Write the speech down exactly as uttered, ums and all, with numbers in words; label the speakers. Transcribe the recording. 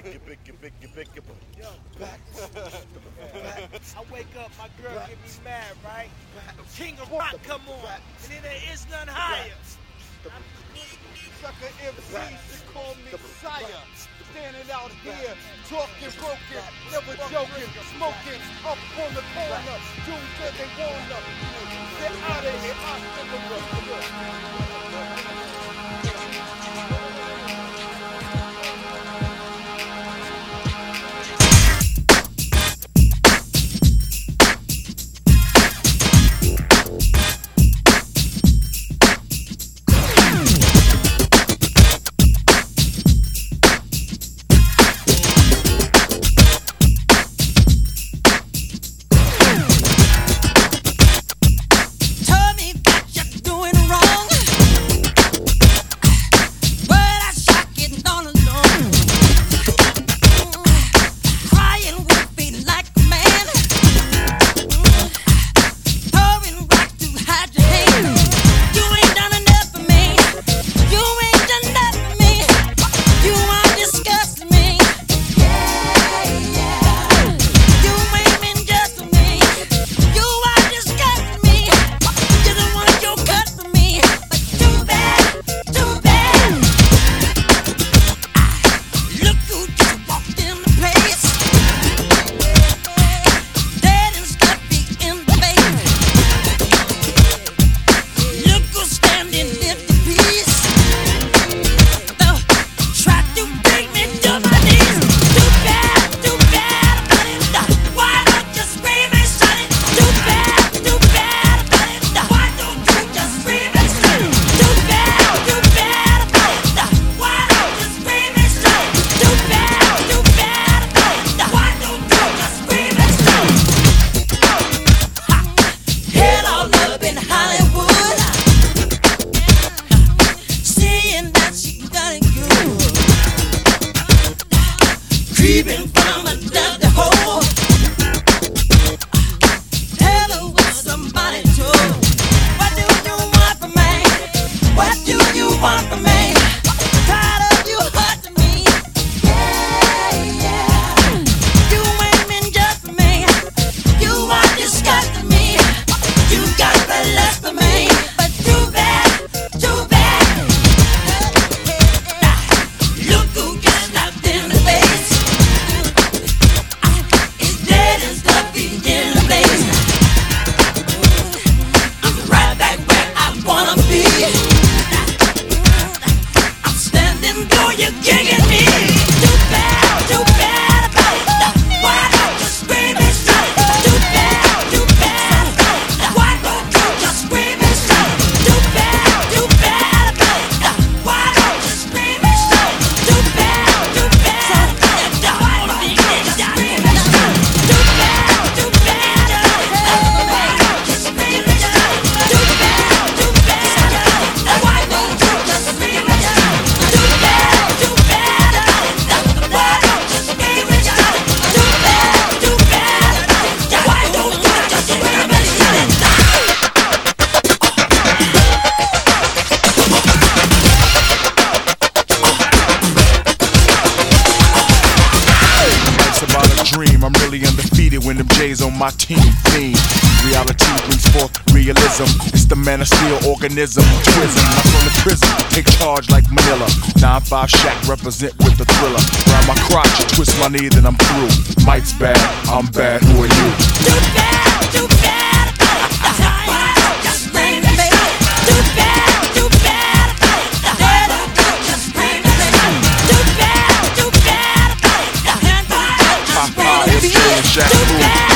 Speaker 1: I wake up, my girl get me mad, right? King of Rock come on, and then there is none higher.
Speaker 2: Sucker M Cs should call me sire. Standing out here, talking broken, never joking, smoking up on the corner. Do what they wanna. Get out of here, I creeping from under the hole. Tell her what somebody told. What do you want from me? What do you want from me? Tired of you hurting me. Yeah, yeah. You ain't been just for me. You are disgusting me. You got the lust for me, but too bad, too bad. Look who got slapped in the face. It's dead and stuffy in the place. I'm right back where I wanna be. I'm standing though you're kicking me. Too bad, too bad about it. Why don't you scream and shout? Too bad, too bad. Why don't you just scream and shout? Too bad, too bad about it. Why don't you scream and shout? Too bad, too bad. Why don't you just scream and shout? Too bad, too bad. Why don't you scream and shout? Too bad, too bad. Why don't you just scream and shout? Too bad, too bad. Why don't you scream and shout? Too bad, too bad. Why don't you just scream and shout?
Speaker 3: Life's about a dream. I'm really undefeated when them J's on my team. Theme. Reality brings forth realism. It's the man of steel organism. Twism. I'm from the prison. Take charge like Manila. nine five Shack represent with the thriller. Round my crotch, twist my knee, then I'm through. Mike's bad, I'm bad. Who are you?
Speaker 1: Too bad, too bad. Why don't you scream and shout? Too bad, too bad. Why don't you just scream and shout? Too bad, too bad. Why don't you
Speaker 3: Pop
Speaker 1: scream
Speaker 3: out,
Speaker 1: and
Speaker 3: it's
Speaker 1: shout?
Speaker 3: Shack
Speaker 1: Too
Speaker 3: Food.
Speaker 1: bad.